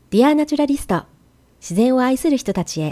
ディアナチュラリスト、自然を愛する人たちへ。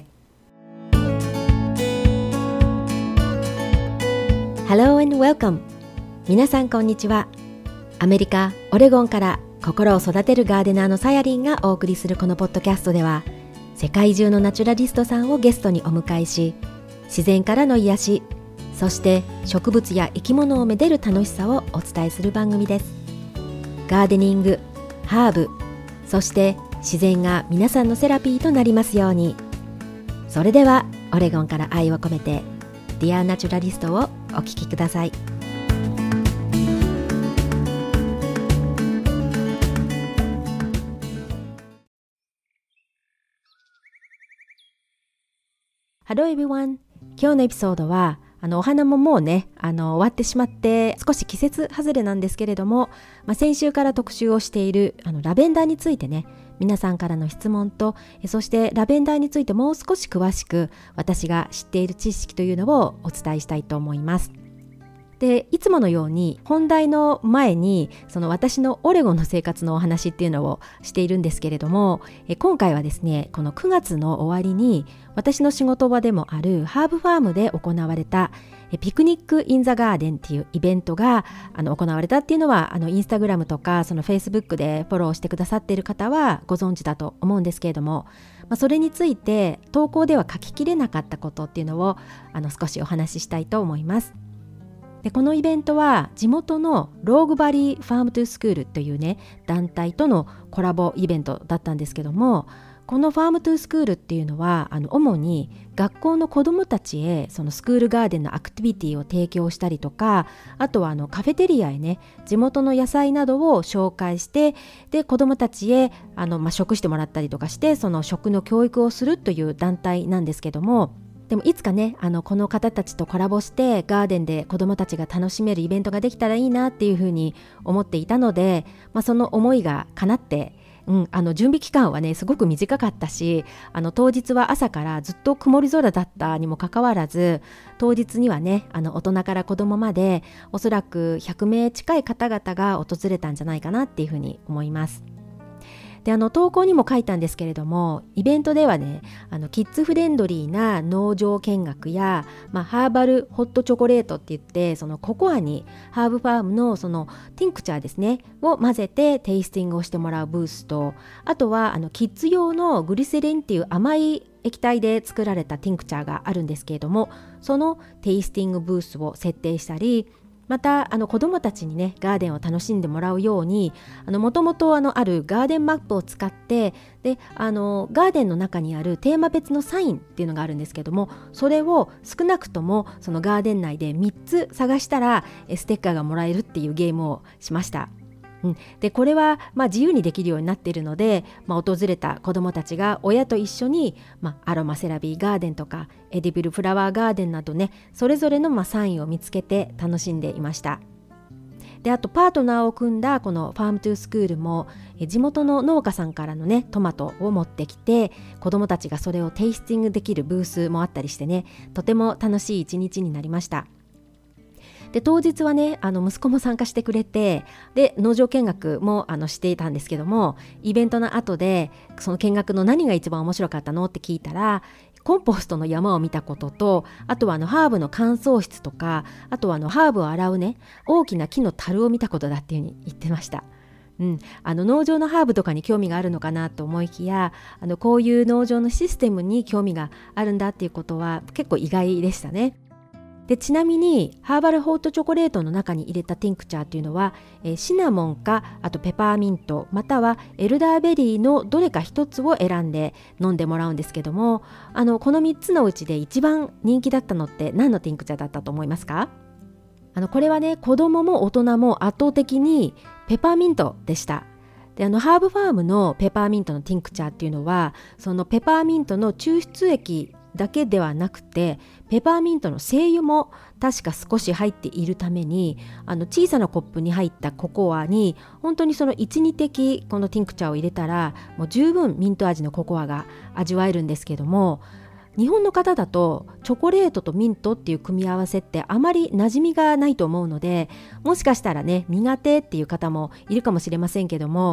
Hello and welcome。 皆さんこんにちは。アメリカ・オレゴンから心を育てるガーデナーのさやりんがお送りするこのポッドキャストでは、世界中のナチュラリストさんをゲストにお迎えし、自然からの癒し、そして植物や生き物をめでる楽しさをお伝えする番組です。ガーデニング、ハーブ、そして自然が皆さんのセラピーとなりますように。それではオレゴンから愛を込めて、ディアナチュラリストをお聞きください。Hello everyone。 今日のエピソードはお花ももうね終わってしまって少し季節外れなんですけれども、先週から特集をしているラベンダーについてね、皆さんからの質問と、そしてラベンダーについてもう少し詳しく私が知っている知識というのをお伝えしたいと思います。で、いつものように本題の前に私のオレゴンの生活のお話っていうのをしているんですけれども、今回はですね、この9月の終わりに私の仕事場でもあるハーブファームで行われたピクニック・イン・ザ・ガーデンっていうイベントが行われたっていうのはインスタグラムとかフェイスブックでフォローしてくださっている方はご存知だと思うんですけれども、それについて投稿では書ききれなかったことっていうのを少しお話ししたいと思います。で、このイベントは地元のローグバリーファームトゥスクールというね団体とのコラボイベントだったんですけども、このファームトゥスクールっていうのは主に学校の子どもたちへスクールガーデンのアクティビティを提供したりとか、あとはカフェテリアへね地元の野菜などを紹介して、で子どもたちへ食してもらったりとかして、その食の教育をするという団体なんですけども、でもいつかねこの方たちとコラボしてガーデンで子どもたちが楽しめるイベントができたらいいなっていうふうに思っていたので、その思いが叶って、準備期間はねすごく短かったし、当日は朝からずっと曇り空だったにもかかわらず、当日にはね大人から子どもまでおそらく100名近い方々が訪れたんじゃないかなっていうふうに思います。で、投稿にも書いたんですけれども、イベントではねキッズフレンドリーな農場見学や、ハーバルホットチョコレートって言って、ココアにハーブファームのティンクチャーですねを混ぜてテイスティングをしてもらうブースと、あとはキッズ用のグリセリンっていう甘い液体で作られたティンクチャーがあるんですけれども、そのテイスティングブースを設定したり、また子どもたちにねガーデンを楽しんでもらうように、もともとあるガーデンマップを使って、でガーデンの中にあるテーマ別のサインっていうのがあるんですけども、それを少なくともそのガーデン内で3つ探したらステッカーがもらえるっていうゲームをしました。でこれは自由にできるようになっているので、訪れた子どもたちが親と一緒に、アロマセラビーガーデンとかエディブルフラワーガーデンなどね、それぞれのサインを見つけて楽しんでいました。で、あとパートナーを組んだこのファームトゥースクールも地元の農家さんからのねトマトを持ってきて、子どもたちがそれをテイスティングできるブースもあったりしてね、とても楽しい一日になりました。で、当日はね息子も参加してくれて、で農場見学もしていたんですけども、イベントの後でその見学の何が一番面白かったのって聞いたら、コンポストの山を見たことと、あとはハーブの乾燥室とか、あとはハーブを洗うね大きな木の樽を見たことだっていうふうに言ってました。農場のハーブとかに興味があるのかなと思いきや、こういう農場のシステムに興味があるんだっていうことは結構意外でしたね。で、ちなみにハーバルホットチョコレートの中に入れたティンクチャーっていうのは、シナモンかあとペパーミント、またはエルダーベリーのどれか一つを選んで飲んでもらうんですけども、この3つのうちで一番人気だったのって何のティンクチャーだったと思いますか？これはね子供も大人も圧倒的にペパーミントでした。で、ハーブファームのペパーミントのティンクチャーっていうのは、そのペパーミントの抽出液だけではなくて、ペパーミントの精油も確か少し入っているために、小さなコップに入ったココアに本当にその 1,2 滴このティンクチャーを入れたら、もう十分ミント味のココアが味わえるんですけども、日本の方だとチョコレートとミントっていう組み合わせってあまり馴染みがないと思うので、もしかしたらね苦手っていう方もいるかもしれませんけども、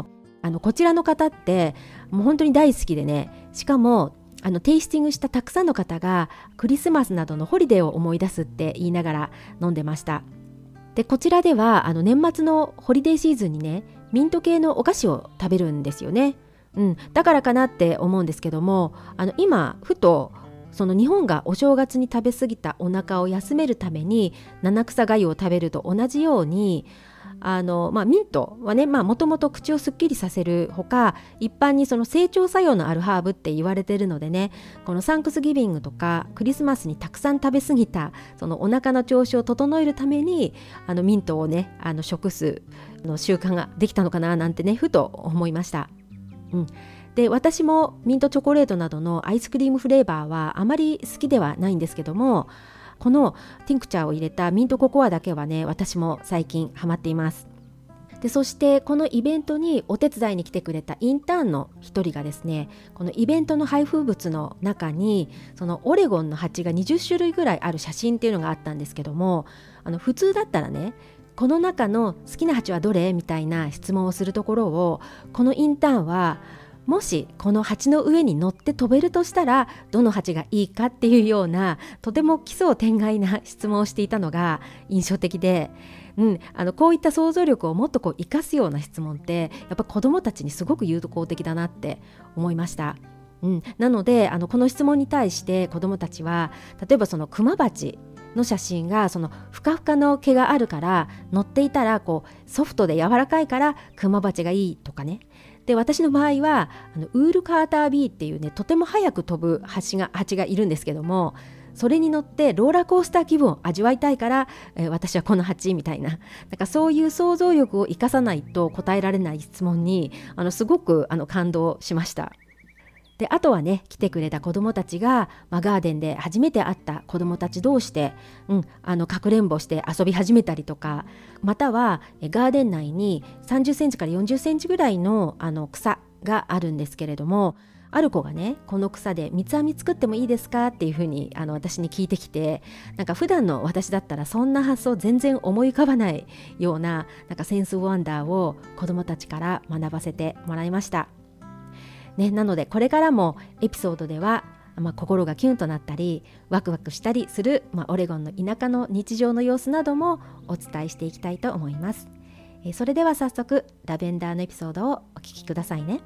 こちらの方ってもう本当に大好きでね、しかもテイスティングしたたくさんの方がクリスマスなどのホリデーを思い出すって言いながら飲んでました。でこちらでは年末のホリデーシーズンにね、ミント系のお菓子を食べるんですよね。だからかなって思うんですけども、今ふとその日本がお正月に食べ過ぎたお腹を休めるために七草がゆを食べると同じようにミントはね、もともと口をすっきりさせるほか、一般にその整腸作用のあるハーブって言われてるのでね、このサンクスギビングとかクリスマスにたくさん食べ過ぎたそのお腹の調子を整えるためにミントをね食す習慣ができたのかななんてね、ふと思いました。で私もミントチョコレートなどのアイスクリームフレーバーはあまり好きではないんですけども、このティンクチャーを入れたミントココアだけはね、私も最近ハマっています。でそしてこのイベントにお手伝いに来てくれたインターンの一人がですね、このイベントの配布物の中にそのオレゴンの蜂が20種類ぐらいある写真っていうのがあったんですけども、普通だったらね、この中の好きな蜂はどれみたいな質問をするところを、このインターンはもしこの蜂の上に乗って飛べるとしたらどの蜂がいいかっていうような、とても奇想天外な質問をしていたのが印象的で、こういった想像力をもっと生かすような質問ってやっぱ子どもたちにすごく有効的だなって思いました。なのでこの質問に対して子どもたちは、例えばそのクマバチの写真がそのふかふかの毛があるから乗っていたらソフトで柔らかいからクマバチがいいとかね。で私の場合はウールカータービーっていうね、とても速く飛ぶ蜂がいるんですけども、それに乗ってローラーコースター気分を味わいたいから、私はこの蜂みたいな、そういう想像力を生かさないと答えられない質問にすごく感動しました。であとはね、来てくれた子どもたちが、ガーデンで初めて会った子どもたち同士で、かくれんぼして遊び始めたりとか、またはガーデン内に30センチから40センチぐらいの草があるんですけれども、ある子がね、この草で三つ編み作ってもいいですかっていうふうに私に聞いてきて、普段の私だったらそんな発想全然思い浮かばないような、センスワンダーを子どもたちから学ばせてもらいました。なのでこれからもエピソードでは、心がキュンとなったりワクワクしたりする、オレゴンの田舎の日常の様子などもお伝えしていきたいと思います。それでは早速ラベンダーのエピソードをお聞きくださいね。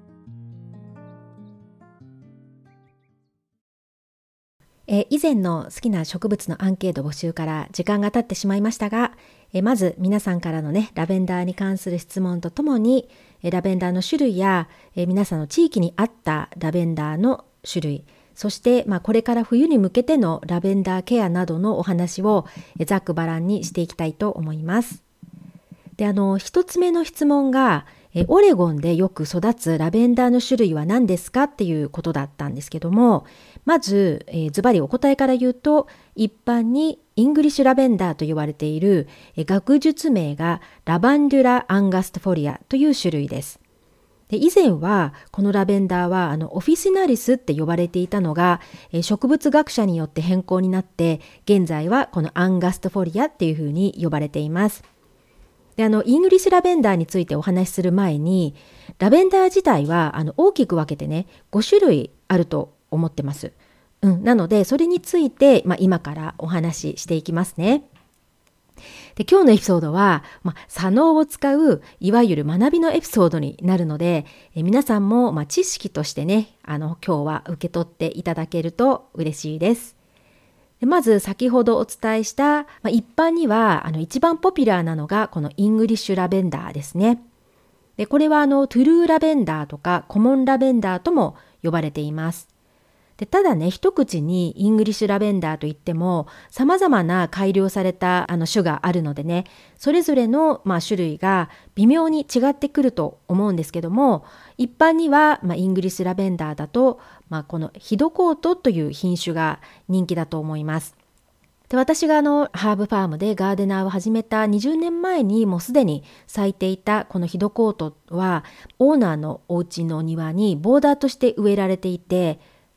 以前の好きな植物のアンケート募集から時間が経ってしまいましたが、まず皆さんからのね、ラベンダーに関する質問とともに、ラベンダーの種類や、皆さんの地域に合ったラベンダーの種類、そして、これから冬に向けてのラベンダーケアなどのお話をざっくばらんにしていきたいと思います。で、一つ目の質問が、オレゴンでよく育つラベンダーの種類は何ですかっていうことだったんですけども、まず、ズバリお答えから言うと、一般にイングリッシュラベンダーと言われている、学術名がラバンデュラ・アンガストフォリアという種類です。で以前はこのラベンダーはオフィシナリスって呼ばれていたのが、植物学者によって変更になって、現在はこのアンガストフォリアっていうふうに呼ばれています。でイングリッシュラベンダーについてお話しする前に、ラベンダー自体は大きく分けてね、5種類あると思ってます。なのでそれについて、今からお話ししていきますね。で今日のエピソードは、左脳を使ういわゆる学びのエピソードになるので、皆さんも、知識としてね、今日は受け取っていただけると嬉しいです。でまず先ほどお伝えした、一般には一番ポピュラーなのがこのイングリッシュラベンダーですね。でこれはトゥルーラベンダーとかコモンラベンダーとも呼ばれています。でただね、一口にイングリッシュラベンダーといっても様々な改良された種があるのでね、それぞれの、種類が微妙に違ってくると思うんですけども、一般には、イングリッシュラベンダーだと、このヒドコートという品種が人気だと思います。で私がハーブファームでガーデナーを始めた20年前にもうすでに咲いていたこのヒドコートは、オーナーのお家の庭にボーダーとして植えられていて、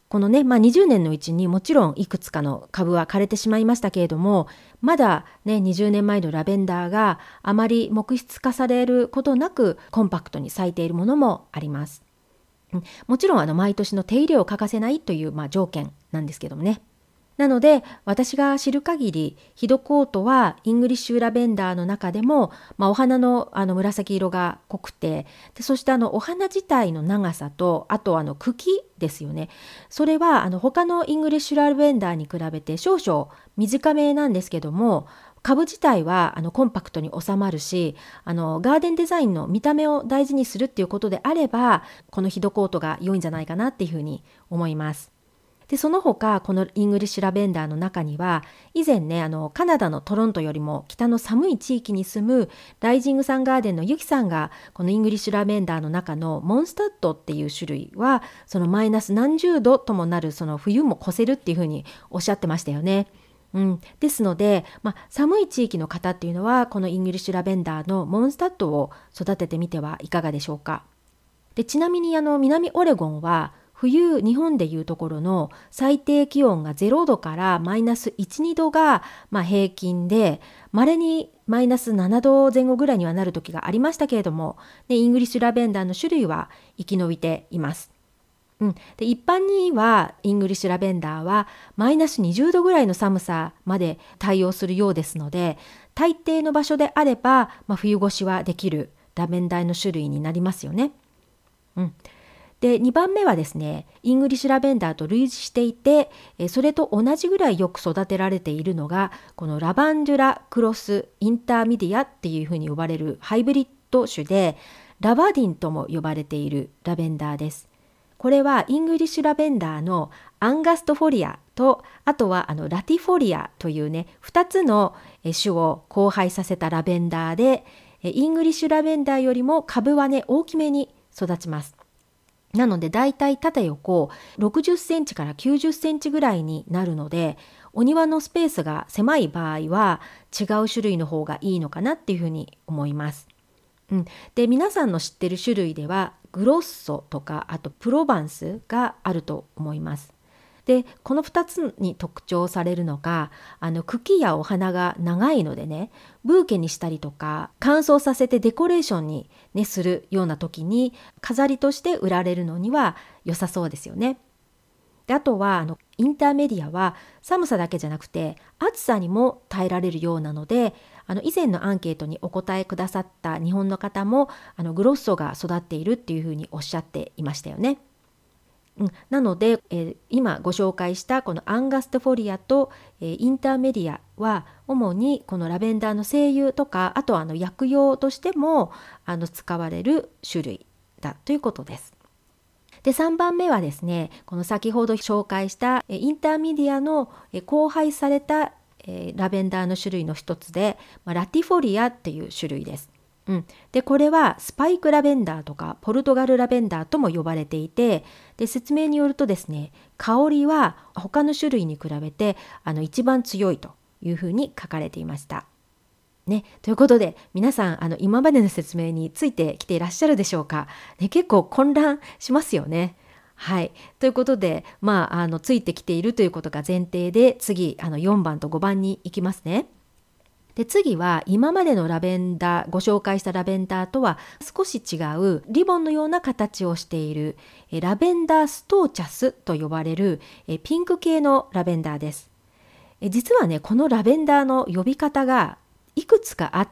このね、20年のうちにもちろんいくつかの株は枯れてしまいましたけれども、まだね、20年前のラベンダーがあまり木質化されることなくコンパクトに咲いているものもあります。もちろん毎年の手入れを欠かせないという条件なんですけどもね。なので私が知る限りヒドコートはイングリッシュラベンダーの中でも、お花の紫色が濃くて、でそしてお花自体の長さと、あと茎ですよね。それは他のイングリッシュラベンダーに比べて少々短めなんですけども、株自体はコンパクトに収まるし、ガーデンデザインの見た目を大事にするっていうことであれば、このヒドコートが良いんじゃないかなっていうふうに思います。でその他このイングリッシュラベンダーの中には、以前ねカナダのトロントよりも北の寒い地域に住むライジングサンガーデンのユキさんが、このイングリッシュラベンダーの中のモンスタッドっていう種類はそのマイナス何十度ともなるその冬も越せるっていうふうにおっしゃってましたよね。ですので、寒い地域の方っていうのはこのイングリッシュラベンダーのモンスタッドを育ててみてはいかがでしょうか。でちなみに南オレゴンは冬、日本でいうところの最低気温が0度からマイナス1、2度が平均で、稀にマイナス7度前後ぐらいにはなる時がありましたけれども、イングリッシュラベンダーの種類は生き延びています。で一般にはイングリッシュラベンダーはマイナス20度ぐらいの寒さまで対応するようですので、大抵の場所であれば、冬越しはできるラベンダーの種類になりますよね。で2番目はですね、イングリッシュラベンダーと類似していて、それと同じぐらいよく育てられているのがこのラバンドゥラクロスインターミディアっていうふうに呼ばれるハイブリッド種で、ラバディンとも呼ばれているラベンダーです。これはイングリッシュラベンダーのアンガストフォリアと、あとはラティフォリアというね2つの種を交配させたラベンダーで、イングリッシュラベンダーよりも株はね大きめに育ちます。なのでだいたい縦横60センチから90センチぐらいになるので、お庭のスペースが狭い場合は違う種類の方がいいのかなっていうふうに思います。で皆さんの知ってる種類ではグロッソとか、あとプロバンスがあると思います。でこの2つに特徴されるのが、茎やお花が長いのでね、ブーケにしたりとか乾燥させてデコレーションに、するような時に飾りとして売られるのには良さそうですよね。であとはインターメディアは寒さだけじゃなくて暑さにも耐えられるようなので、以前のアンケートにお答えくださった日本の方もグロッソが育っているっていうふうにおっしゃっていましたよね。なので、今ご紹介したこのアンガストフォリアと、インターメディアは主にこのラベンダーの精油とか、あとは薬用としても使われる種類だということです。で3番目はですね、この先ほど紹介したインターメディアの交配されたラベンダーの種類の一つで、ラティフォリアっていう種類です。でこれはスパイクラベンダーとかポルトガルラベンダーとも呼ばれていて、で説明によるとですね、香りは他の種類に比べて一番強いというふうに書かれていました。ということで皆さん今までの説明についてきていらっしゃるでしょうか。結構混乱しますよね。ということで、ついてきているということが前提で、次4番と5番に行きますね。で次は今までのラベンダー、ご紹介したラベンダーとは少し違うリボンのような形をしているラベンダーストーチャスと呼ばれるピンク系のラベンダーです。実はねこのラベンダーの呼び方がいくつかあって、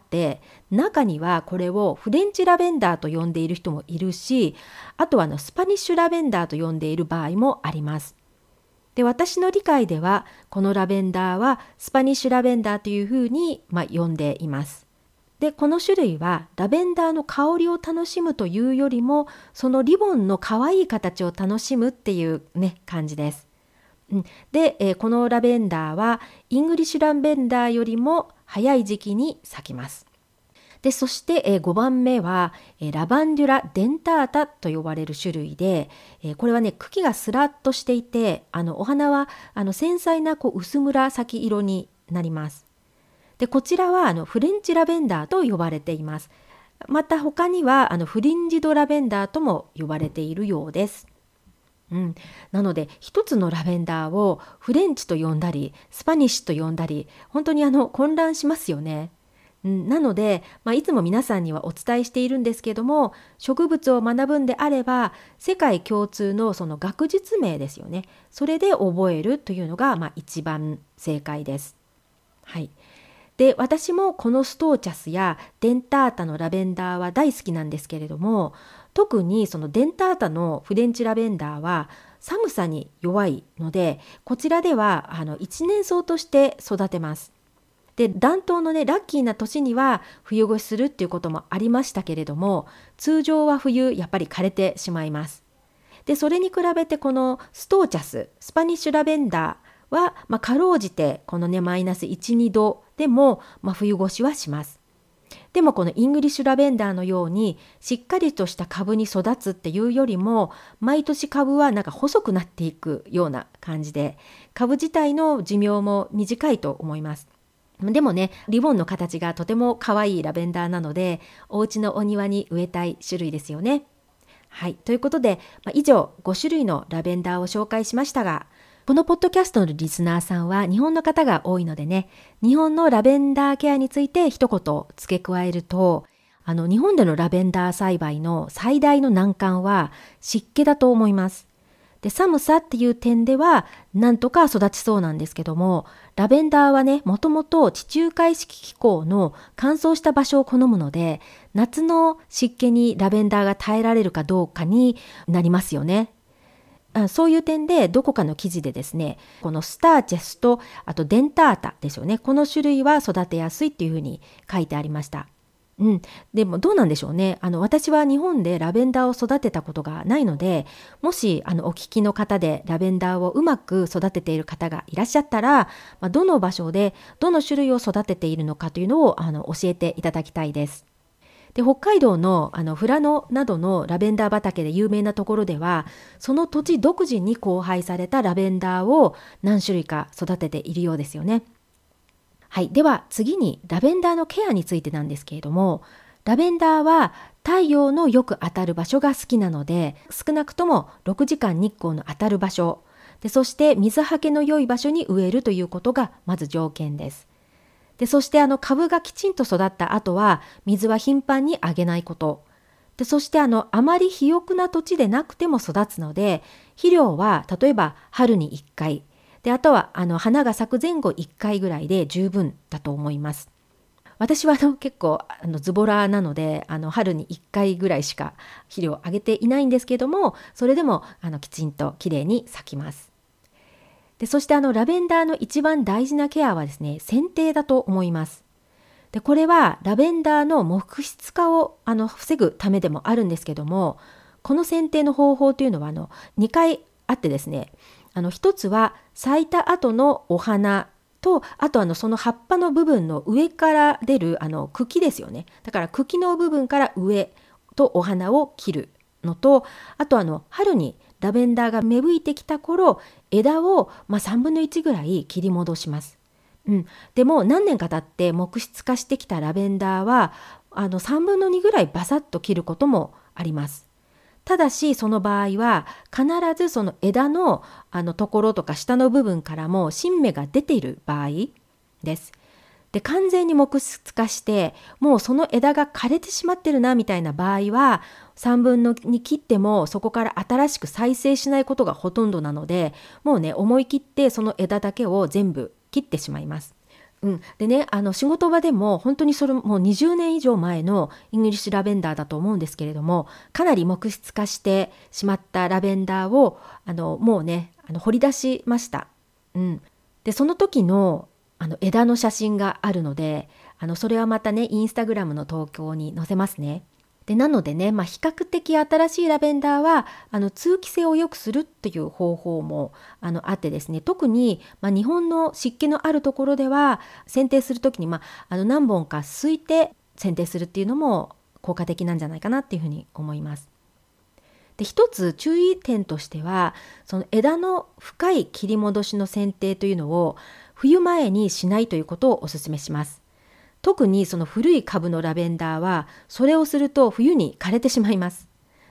中にはこれをフレンチラベンダーと呼んでいる人もいるし、あとはスパニッシュラベンダーと呼んでいる場合もあります。で私の理解ではこのラベンダーはスパニッシュラベンダーというふうに呼んでいます。でこの種類はラベンダーの香りを楽しむというよりも、そのリボンの可愛い形を楽しむっていう感じです。で、このラベンダーはイングリッシュラベンダーよりも早い時期に咲きます。でそして、5番目は、ラバンデュラデンタータと呼ばれる種類で、これは茎がスラッとしていて、お花は繊細な薄紫色になります。でこちらはフレンチラベンダーと呼ばれています。また他にはフリンジドラベンダーとも呼ばれているようです。 なので一つのラベンダーをフレンチと呼んだりスパニッシュと呼んだり本当に混乱しますよね。なので、いつも皆さんにはお伝えしているんですけども、植物を学ぶんであれば世界共通のその学術名ですよね。それで覚えるというのが一番正解です。はい。で、私もこのストーチャスやデンタータのラベンダーは大好きなんですけれども、特にそのデンタータのフレンチラベンダーは寒さに弱いので、こちらでは一年草として育てます。で、暖冬のね、ラッキーな年には冬越しするっていうこともありましたけれども、通常は冬やっぱり枯れてしまいます。で、それに比べてこのストーチャス、スパニッシュラベンダーは、かろうじてこのね、マイナス1、2度でも、冬越しはします。でもこのイングリッシュラベンダーのようにしっかりとした株に育つっていうよりも、毎年株はなんか細くなっていくような感じで、株自体の寿命も短いと思います。でもね、リボンの形がとても可愛いラベンダーなので、お家のお庭に植えたい種類ですよね。はい、ということで、以上5種類のラベンダーを紹介しましたが、このポッドキャストのリスナーさんは日本の方が多いのでね、日本のラベンダーケアについて一言付け加えると、日本でのラベンダー栽培の最大の難関は湿気だと思います。で、寒さっていう点ではなんとか育ちそうなんですけども、ラベンダーはね、もともと地中海式気候の乾燥した場所を好むので、夏の湿気にラベンダーが耐えられるかどうかになりますよね。そういう点でどこかの記事でですね、このスターチェスとあとデンタータですよね、この種類は育てやすいっていうふうに書いてありました。でもどうなんでしょうね。私は日本でラベンダーを育てたことがないので、もしお聞きの方でラベンダーをうまく育てている方がいらっしゃったら、どの場所でどの種類を育てているのかというのを教えていただきたいです。で、北海道の富良野などのラベンダー畑で有名なところでは、その土地独自に交配されたラベンダーを何種類か育てているようですよね。はい、では次にラベンダーのケアについてなんですけれども、ラベンダーは太陽のよく当たる場所が好きなので、少なくとも6時間日光の当たる場所で、そして水はけの良い場所に植えるということがまず条件です。で、そして株がきちんと育った後は水は頻繁にあげないことで、そしてあまり肥沃な土地でなくても育つので、肥料は例えば春に1回で、あとは花が咲く前後1回ぐらいで十分だと思います。私は結構ズボラなので、春に1回ぐらいしか肥料をあげていないんですけども、それでもきちんときれいに咲きます。で、そしてラベンダーの一番大事なケアはですね、剪定だと思います。で、これはラベンダーの木質化を防ぐためでもあるんですけども、この剪定の方法というのは2回あってですね、一つは咲いた後のお花と、あとその葉っぱの部分の上から出る茎ですよね。だから茎の部分から上とお花を切るのと、あと春にラベンダーが芽吹いてきた頃、枝を3分の1ぐらい切り戻します。でも何年か経って木質化してきたラベンダーは3分の2ぐらいバサッと切ることもあります。ただしその場合は必ずその枝のところとか下の部分からも新芽が出ている場合です。で、完全に木質化してもうその枝が枯れてしまってるなみたいな場合は、3分の2切ってもそこから新しく再生しないことがほとんどなので、もうね、思い切ってその枝だけを全部切ってしまいます。でね、仕事場でも本当にそれもう20年以上前のイングリッシュラベンダーだと思うんですけれども、かなり木質化してしまったラベンダーをもうね掘り出しました。で、その時の枝の写真があるので、それはまたねインスタグラムの投稿に載せますね。で、なのでね、比較的新しいラベンダーは通気性を良くするっていう方法もあってですね、特に、日本の湿気のあるところでは剪定するときに、何本かすいて剪定するっていうのも効果的なんじゃないかなっていうふうに思います。で、一つ注意点としては、その枝の深い切り戻しの剪定というのを冬前にしないということをお勧めします。特にその古い株のラベンダーはそれをすると冬に枯れてしまいます。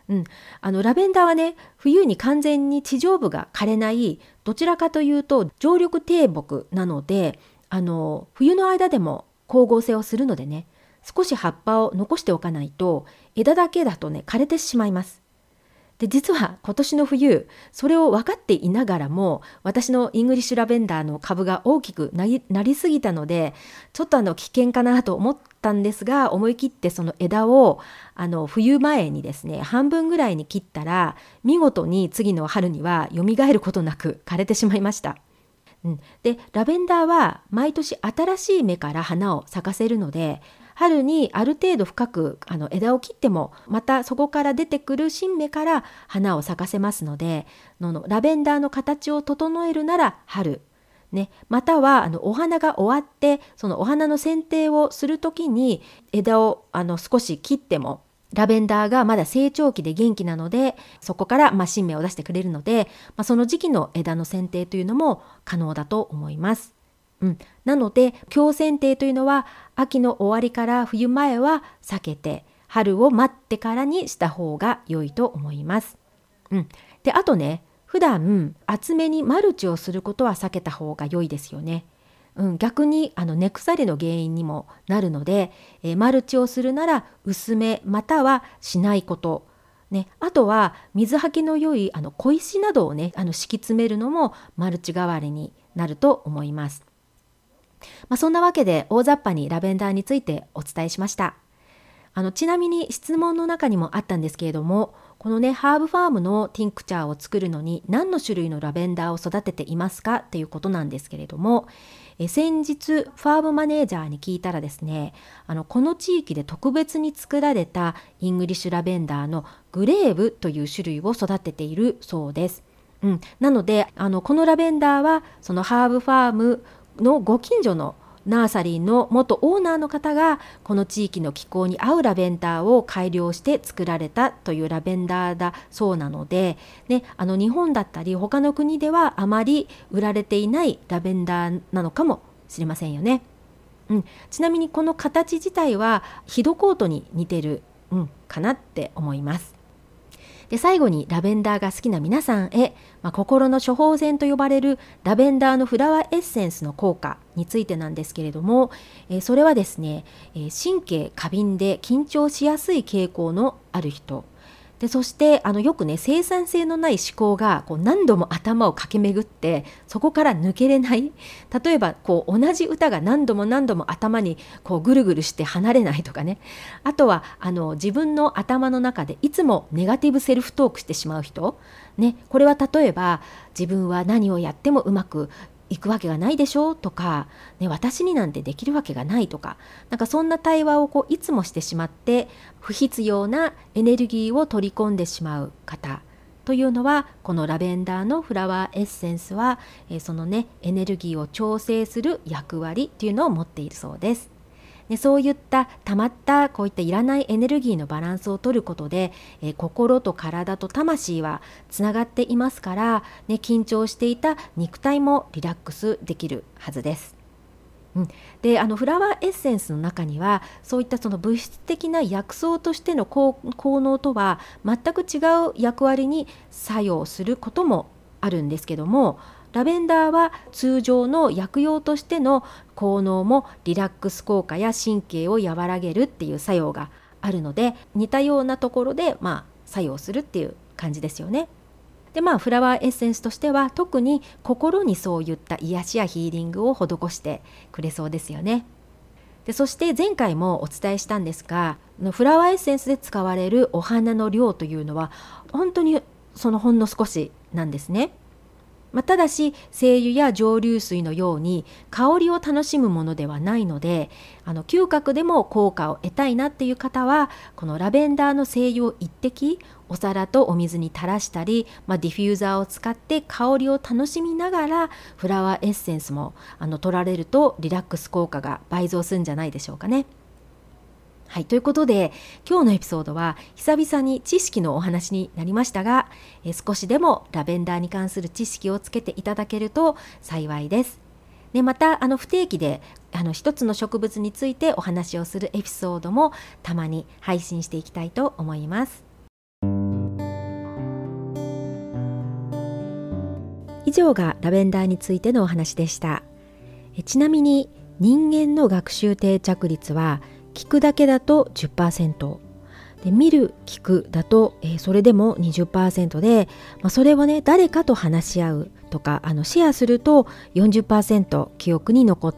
ラベンダーはね、冬に完全に地上部が枯れない、どちらかというと常緑低木なので、冬の間でも光合成をするのでね、少し葉っぱを残しておかないと枝だけだとね枯れてしまいます。で、実は今年の冬、それを分かっていながらも、私のイングリッシュラベンダーの株が大きくなりすぎたので、ちょっと危険かなと思ったんですが、思い切ってその枝を冬前にですね、半分ぐらいに切ったら、見事に次の春には蘇ることなく枯れてしまいました。で、ラベンダーは毎年新しい芽から花を咲かせるので、春にある程度深く枝を切っても、またそこから出てくる新芽から花を咲かせますので、ラベンダーの形を整えるなら春、またはお花が終わって、そのお花の剪定をするときに枝を少し切っても、ラベンダーがまだ成長期で元気なので、そこから新芽を出してくれるので、その時期の枝の剪定というのも可能だと思います。なので強剪定というのは秋の終わりから冬前は避けて、春を待ってからにした方が良いと思います。で、あとね、普段厚めにマルチをすることは避けた方が良いですよね。逆に根腐れの原因にもなるので、マルチをするなら薄めまたはしないこと、あとは水はけの良い小石などをね敷き詰めるのもマルチ代わりになると思います。そんなわけで大雑把にラベンダーについてお伝えしました。ちなみに質問の中にもあったんですけれども、このねハーブファームのティンクチャーを作るのに何の種類のラベンダーを育てていますかっていうことなんですけれども、先日ファームマネージャーに聞いたらですね、この地域で特別に作られたイングリッシュラベンダーのグレーブという種類を育てているそうです。なのでこのラベンダーはそのハーブファームのご近所のナーサリーの元オーナーの方がこの地域の気候に合うラベンダーを改良して作られたというラベンダーだそうなので、日本だったり他の国ではあまり売られていないラベンダーなのかもしれませんよね。ちなみにこの形自体はヒドコートに似てる、かなって思います。で、最後にラベンダーが好きな皆さんへ、心の処方箋と呼ばれるラベンダーのフラワーエッセンスの効果についてなんですけれども、それはですね、神経過敏で緊張しやすい傾向のある人で、そしてよくね生産性のない思考が何度も頭を駆け巡ってそこから抜けれない、例えば同じ歌が何度も何度も頭にぐるぐるして離れないとかね、あとは自分の頭の中でいつもネガティブセルフトークしてしまう人、これは例えば自分は何をやってもうまく行くわけがないでしょとか、私になんてできるわけがないとか、そんな対話をいつもしてしまって不必要なエネルギーを取り込んでしまう方というのは、このラベンダーのフラワーエッセンスはそのねエネルギーを調整する役割というのを持っているそうです。そういった溜まったこういったいらないエネルギーのバランスを取ることで、心と体と魂はつながっていますから、緊張していた肉体もリラックスできるはずです。でフラワーエッセンスの中にはそういったその物質的な薬草としての効能とは全く違う役割に作用することもあるんですけども、ラベンダーは通常の薬用としての効能もリラックス効果や神経を和らげるっていう作用があるので、似たようなところで作用するっていう感じですよね。でフラワーエッセンスとしては特に心にそういった癒しやヒーリングを施してくれそうですよね。でそして前回もお伝えしたんですが、フラワーエッセンスで使われるお花の量というのは本当にそのほんの少しなんですね。ただし精油や蒸留水のように香りを楽しむものではないので、嗅覚でも効果を得たいなっていう方はこのラベンダーの精油を一滴お皿とお水に垂らしたり、ディフューザーを使って香りを楽しみながらフラワーエッセンスも取られるとリラックス効果が倍増するんじゃないでしょうかね。はい、ということで今日のエピソードは久々に知識のお話になりましたが、少しでもラベンダーに関する知識をつけていただけると幸いです。また不定期で一つの植物についてお話をするエピソードもたまに配信していきたいと思います。 以上がラベンダーについてのお話でした。ちなみに人間の学習定着率は聞くだけだと 10%で、見る聞くだと、それでも 20% で、それをね誰かと話し合うとかシェアすると 40% 記憶に残って、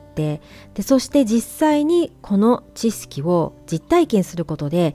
でそして実際にこの知識を実体験することで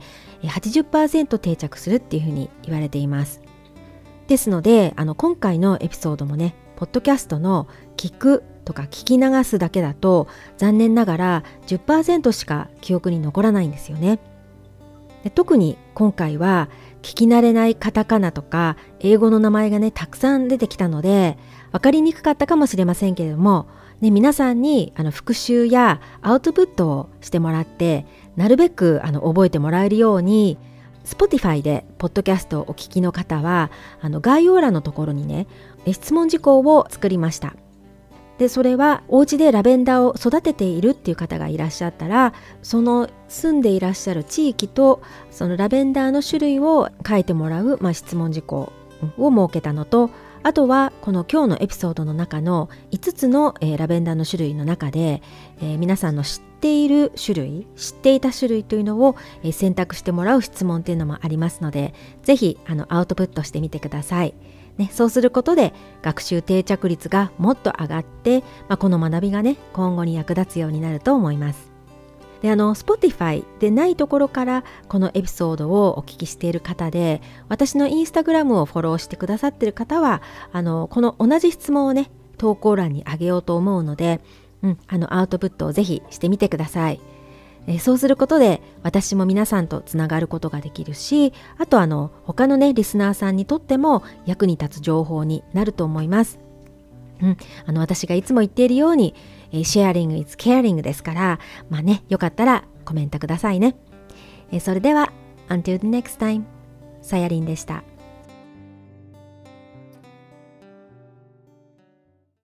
80% 定着するっていうふうに言われています。ですので今回のエピソードもね、ポッドキャストの聞くとか聞き流すだけだと残念ながら 10% しか記憶に残らないんですよね。で特に今回は聞き慣れないカタカナとか英語の名前がねたくさん出てきたので分かりにくかったかもしれませんけれども、ね、皆さんに復習やアウトプットをしてもらってなるべく覚えてもらえるようにSpotify でポッドキャストをお聞きの方は概要欄のところにね質問事項を作りました。でそれはお家でラベンダーを育てているっていう方がいらっしゃったら、その住んでいらっしゃる地域とそのラベンダーの種類を書いてもらう、質問事項を設けたのと、あとはこの今日のエピソードの中の5つの、ラベンダーの種類の中で、皆さんの知っている種類、知っていた種類というのを、選択してもらう質問というのもありますので、ぜひアウトプットしてみてください。ね、そうすることで学習定着率がもっと上がって、この学びがね今後に役立つようになると思います。でSpotify でないところからこのエピソードをお聞きしている方で、私のインスタグラムをフォローしてくださっている方はこの同じ質問をね投稿欄にあげようと思うので、アウトプットをぜひしてみてください。そうすることで私も皆さんとつながることができるし、あと他のねリスナーさんにとっても役に立つ情報になると思います。私がいつも言っているように、Sharing is caring ですから、よかったらコメントくださいね。それでは Until the next time、さやりんでした。